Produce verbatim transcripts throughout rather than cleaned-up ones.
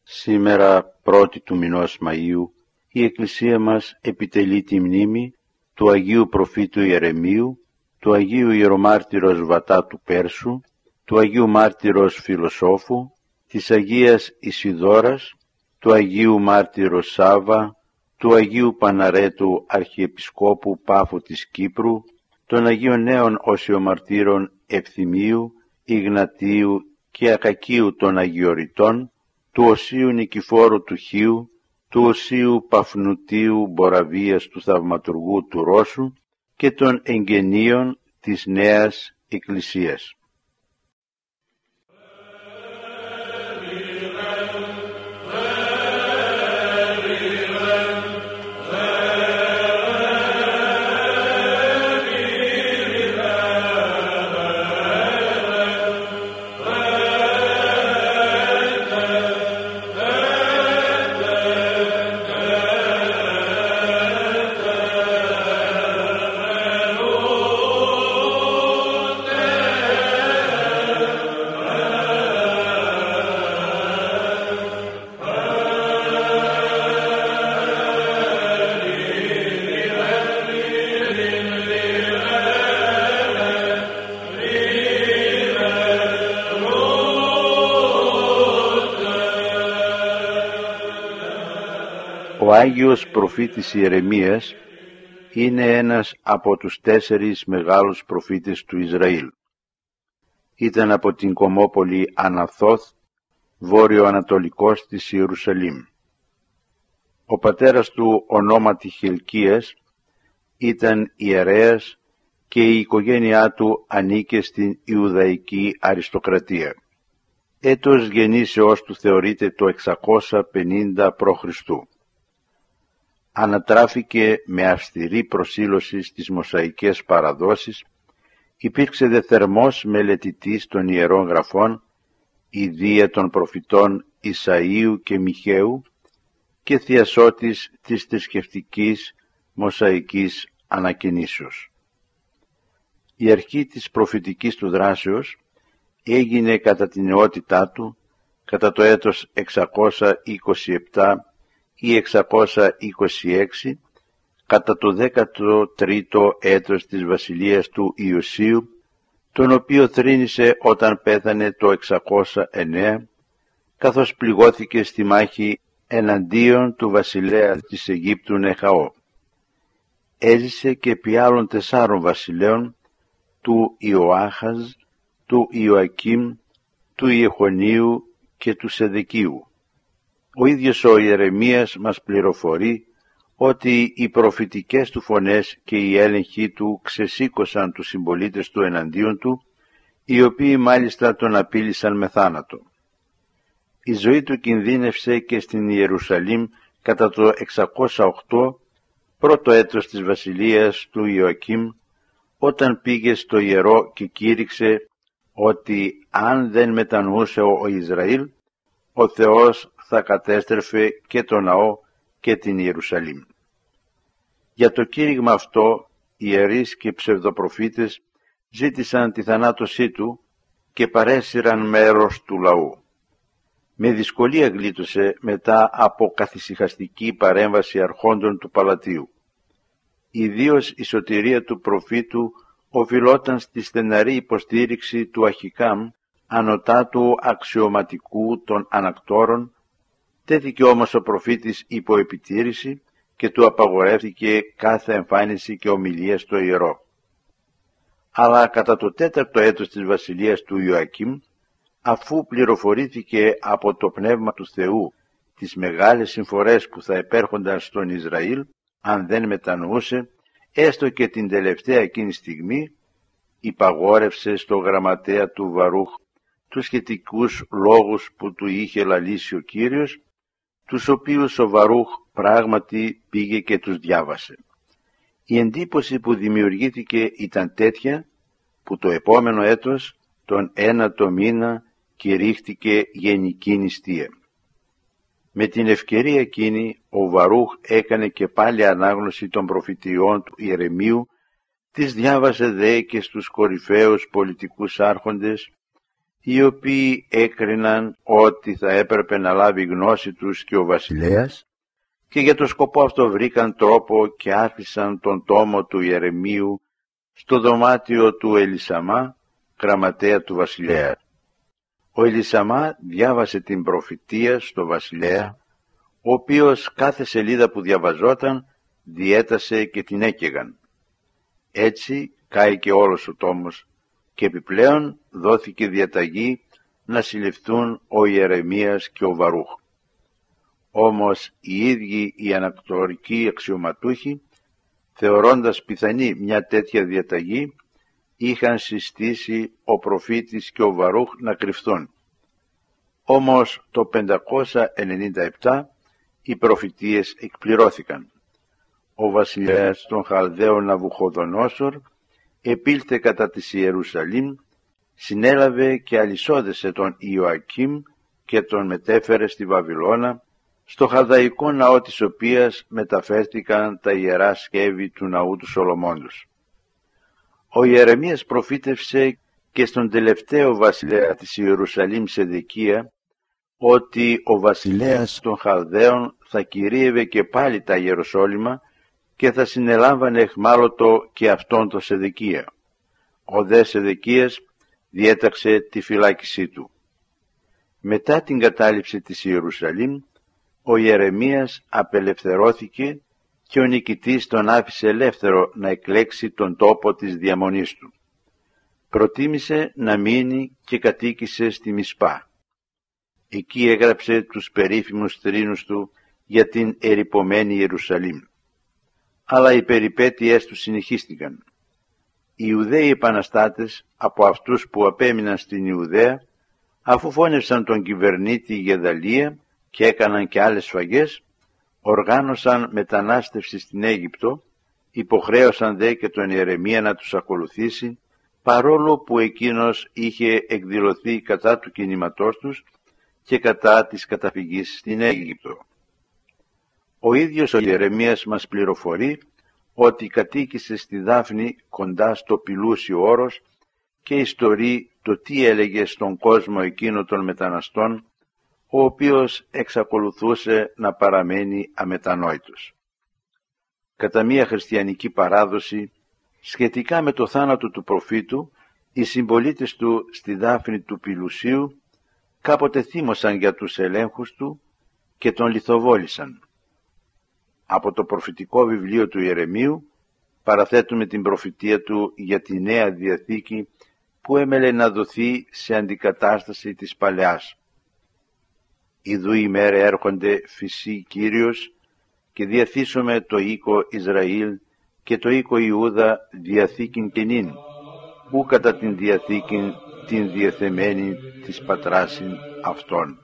Σήμερα, πρώτη του μηνός Μαΐου, η Εκκλησία μας επιτελεί τη μνήμη του Αγίου Προφήτου Ιερεμίου, του Αγίου Ιερομάρτυρος Βατά του Πέρσου, του Αγίου Μάρτυρος Φιλοσόφου, της Αγίας Ισιδώρας, του Αγίου Μάρτυρος Σάβα, του Αγίου Παναρέτου Αρχιεπισκόπου Πάφου της Κύπρου, των Αγίων Νέων Οσιομαρτύρων Ευθυμίου, Ιγνατίου και Ακακίου των Αγιοριτών, του Οσίου Νικηφόρου του Χίου, του Οσίου Παφνουτίου Μποραβίας του Θαυματουργού του Ρώσου και των εγγενείων της Νέας Εκκλησίας. Ο Άγιος Προφήτης Ιερεμίας είναι ένας από τους τέσσερις μεγάλους προφήτες του Ισραήλ. Ήταν από την κομμόπολη Αναθώθ, βόρειο-ανατολικός της Ιερουσαλήμ. Ο πατέρας του, ονόματι Χιλκίας, ήταν ιερέας και η οικογένειά του ανήκε στην Ιουδαϊκή αριστοκρατία. Έτος γεννήσεώς του θεωρείται το εξακόσια πενήντα προ Χριστού Ανατράφηκε με αυστηρή προσήλωση στις μοσαϊκές παραδόσεις, υπήρξε δε θερμός μελετητής των Ιερών Γραφών, ιδία των προφητών Ισαΐου και Μιχαίου και θειασότης της θρησκευτικής μοσαϊκής ανακαινήσεως. Η αρχή της προφητικής του δράσεως έγινε κατά την νεότητά του, κατά το έτος εξακόσια είκοσι επτά ή εξακόσια είκοσι έξι, κατά το δέκατο τρίτο έτος της βασιλείας του Ιωσίου, τον οποίο θρήνησε όταν πέθανε το εξακόσια εννέα, καθώς πληγώθηκε στη μάχη εναντίον του βασιλέα της Αιγύπτου Νεχαώ. Έζησε και επί άλλων τεσσάρων βασιλέων, του Ιωάχαζ, του Ιωακίμ, του Ιεχονίου και του Σεδεκίου. Ο ίδιος ο Ιερεμίας μας πληροφορεί ότι οι προφητικές του φωνές και οι έλεγχοι του ξεσήκωσαν τους συμπολίτες του εναντίον του, οι οποίοι μάλιστα τον απείλησαν με θάνατο. Η ζωή του κινδύνευσε και στην Ιερουσαλήμ κατά το εξακόσια οκτώ, πρώτο έτος της βασιλείας του Ιωακίμ, όταν πήγε στο ιερό και κήρυξε ότι αν δεν μετανοούσε ο Ισραήλ, ο Θεός θα κατέστρεφε και το ναό και την Ιερουσαλήμ. Για το κήρυγμα αυτό, οι ιερείς και ψευδοπροφήτες ζήτησαν τη θανάτωσή του και παρέσυραν μέρος του λαού. Με δυσκολία γλίτωσε μετά από καθησυχαστική παρέμβαση αρχόντων του παλατίου. Ιδίως η σωτηρία του προφήτου οφειλόταν στη στεναρή υποστήριξη του Αχικάμ, ανωτάτου αξιωματικού των ανακτόρων. Τέθηκε όμως ο προφήτης υπό επιτήρηση και του απαγορεύτηκε κάθε εμφάνιση και ομιλία στο ιερό. Αλλά κατά το τέταρτο έτος της βασιλείας του Ιωακίμ, αφού πληροφορήθηκε από το Πνεύμα του Θεού τις μεγάλες συμφορές που θα επέρχονταν στον Ισραήλ αν δεν μετανοούσε, έστω και την τελευταία εκείνη στιγμή, υπαγόρευσε στο γραμματέα του Βαρούχ τους σχετικούς λόγους που του είχε λαλήσει ο Κύριος, τους οποίους ο Βαρούχ πράγματι πήγε και τους διάβασε. Η εντύπωση που δημιουργήθηκε ήταν τέτοια που το επόμενο έτος, τον ένατο μήνα, κηρύχθηκε γενική νηστεία. Με την ευκαιρία εκείνη ο Βαρούχ έκανε και πάλι ανάγνωση των προφητιών του Ιερεμίου, τις διάβασε δε και στους κορυφαίους πολιτικούς άρχοντες οι οποίοι έκριναν ότι θα έπρεπε να λάβει γνώση τους και ο βασιλέας, και για το σκοπό αυτό βρήκαν τρόπο και άφησαν τον τόμο του Ιερεμίου στο δωμάτιο του Ελισαμά, γραμματέα του βασιλέα. Ο Ελισαμά διάβασε την προφητεία στο βασιλέα, ο οποίος κάθε σελίδα που διαβαζόταν διέτασε και την έκαιγαν. Έτσι κάηκε όλος ο τόμος και επιπλέον δόθηκε διαταγή να συλληφθούν ο Ιερεμίας και ο Βαρούχ. Όμως οι ίδιοι οι ανακτορικοί αξιωματούχοι, θεωρώντας πιθανή μια τέτοια διαταγή, είχαν συστήσει ο προφήτης και ο Βαρούχ να κρυφθούν. Όμως το πεντακόσια ενενήντα επτά οι προφητείες εκπληρώθηκαν. Ο βασιλέας των Χαλδαίων Ναβουχοδονόσορ επήλθε κατά της Ιερουσαλήμ, συνέλαβε και αλυσόδεσε τον Ιωακήμ και τον μετέφερε στη Βαβυλώνα, στο χαλδαϊκό ναό της οποίας μεταφέρθηκαν τα ιερά σκεύη του ναού του Σολομώντος. Ο Ιερεμίας προφήτευσε και στον τελευταίο βασιλέα της Ιερουσαλήμ Σεδεκία ότι ο βασιλέας των Χαλδαίων θα κυρίευε και πάλι τα Ιεροσόλυμα και θα συνελάμβανε εχμάλωτο και αυτόν το Σεδεκία. Ο δε Σεδεκίας διέταξε τη φυλάκισή του. Μετά την κατάληψη της Ιερουσαλήμ, ο Ιερεμίας απελευθερώθηκε και ο νικητής τον άφησε ελεύθερο να εκλέξει τον τόπο της διαμονής του. Προτίμησε να μείνει και κατοίκησε στη Μισπά. Εκεί έγραψε τους περίφημους θρήνους του για την ερειπωμένη Ιερουσαλήμ. Αλλά οι περιπέτειές του συνεχίστηκαν. Οι Ιουδαίοι επαναστάτες από αυτούς που απέμειναν στην Ιουδαία, αφού φώνευσαν τον κυβερνήτη Γεδαλία και έκαναν και άλλες σφαγές, οργάνωσαν μετανάστευση στην Αίγυπτο, υποχρέωσαν δε και τον Ιερεμία να τους ακολουθήσει, παρόλο που εκείνος είχε εκδηλωθεί κατά του κινήματός τους και κατά της καταφυγής στην Αίγυπτο. Ο ίδιος ο Ιερεμίας μας πληροφορεί ότι κατοίκησε στη Δάφνη κοντά στο Πηλούσιο Όρος και ιστορεί το τι έλεγε στον κόσμο εκείνο των μεταναστών, ο οποίος εξακολουθούσε να παραμένει αμετανόητος. Κατά μία χριστιανική παράδοση, σχετικά με το θάνατο του προφήτου, οι συμπολίτες του στη Δάφνη του Πηλουσίου κάποτε θύμωσαν για τους ελέγχους του και τον λιθοβόλησαν. Από το προφητικό βιβλίο του Ιερεμίου παραθέτουμε την προφητεία του για τη Νέα Διαθήκη που έμελε να δοθεί σε αντικατάσταση της Παλαιάς. Ιδού ημέρα έρχονται φυσί Κύριος και διαθήσομαι το οίκο Ισραήλ και το οίκο Ιούδα διαθήκην καινήν, που κατά την διαθήκην την διεθεμένη της πατράσιν αυτών.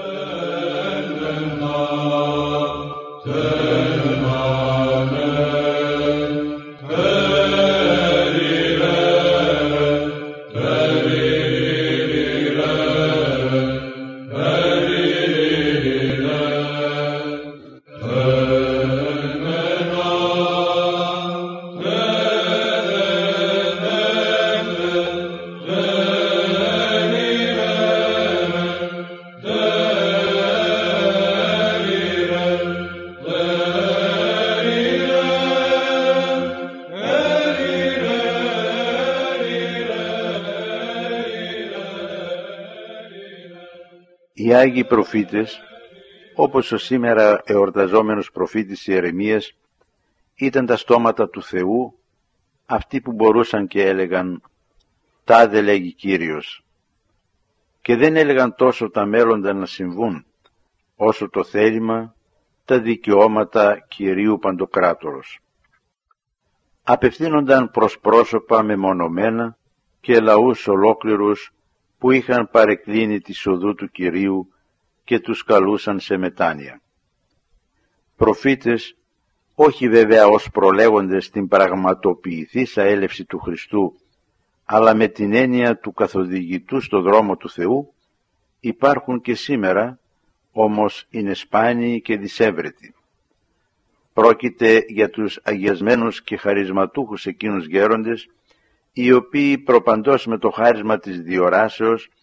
Οι Άγιοι προφήτες, όπως ο σήμερα εορταζόμενος προφήτης Ιερεμίας, ήταν τα στόματα του Θεού, αυτοί που μπορούσαν και έλεγαν «Τάδε λέγει Κύριος», και δεν έλεγαν τόσο τα μέλλοντα να συμβούν, όσο το θέλημα, τα δικαιώματα Κυρίου Παντοκράτορος. Απευθύνονταν προς πρόσωπα μεμονωμένα και λαούς ολόκληρους που είχαν παρεκκλίνει τη οδού του Κυρίου και τους καλούσαν σε μετάνοια. Προφήτες, όχι βέβαια ως προλέγοντες την πραγματοποιηθήσα έλευση του Χριστού, αλλά με την έννοια του καθοδηγητού στο δρόμο του Θεού, υπάρχουν και σήμερα, όμως είναι σπάνιοι και δυσέβρετοι. Πρόκειται για τους αγιασμένους και χαρισματούχους εκείνους γέροντες, οι οποίοι προπαντός με το χάρισμα της διοράσεως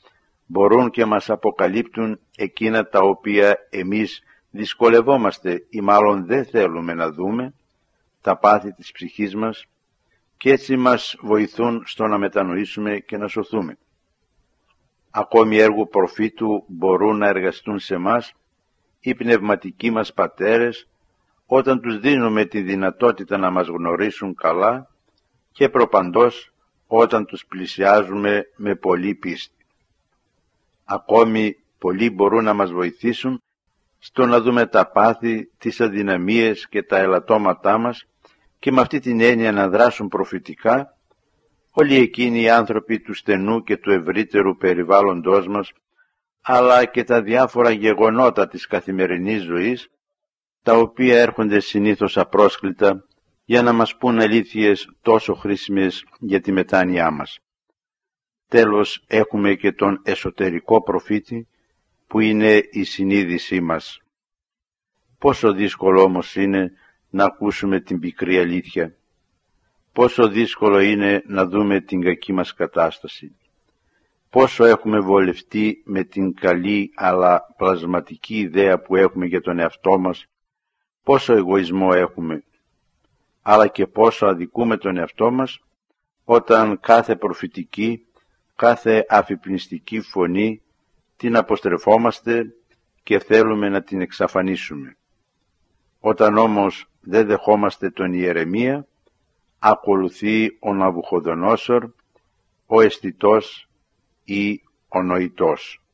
μπορούν και μας αποκαλύπτουν εκείνα τα οποία εμείς δυσκολευόμαστε ή μάλλον δεν θέλουμε να δούμε, τα πάθη της ψυχής μας, και έτσι μας βοηθούν στο να μετανοήσουμε και να σωθούμε. Ακόμη έργου προφήτου μπορούν να εργαστούν σε μας οι πνευματικοί μας πατέρες, όταν τους δίνουμε τη δυνατότητα να μας γνωρίσουν καλά και προπαντός όταν τους πλησιάζουμε με πολλή πίστη. Ακόμη πολλοί μπορούν να μας βοηθήσουν στο να δούμε τα πάθη, τις αδυναμίες και τα ελαττώματά μας και με αυτή την έννοια να δράσουν προφητικά όλοι εκείνοι οι άνθρωποι του στενού και του ευρύτερου περιβάλλοντος μας, αλλά και τα διάφορα γεγονότα της καθημερινής ζωής, τα οποία έρχονται συνήθως απρόσκλητα για να μας πούν αλήθειες τόσο χρήσιμες για τη μετάνοιά μας. Τέλος, έχουμε και τον εσωτερικό προφήτη, που είναι η συνείδησή μας. Πόσο δύσκολο όμως είναι να ακούσουμε την πικρή αλήθεια. Πόσο δύσκολο είναι να δούμε την κακή μας κατάσταση. Πόσο έχουμε βολευτεί με την καλή αλλά πλασματική ιδέα που έχουμε για τον εαυτό μας, πόσο εγωισμό έχουμε, αλλά και πόσο αδικούμε τον εαυτό μας όταν κάθε προφητική, κάθε αφυπνιστική φωνή την αποστρεφόμαστε και θέλουμε να την εξαφανίσουμε. Όταν όμως δεν δεχόμαστε τον Ιερεμία, ακολουθεί ο Ναβουχοδονόσορ, ο αισθητός ή ο νοητός.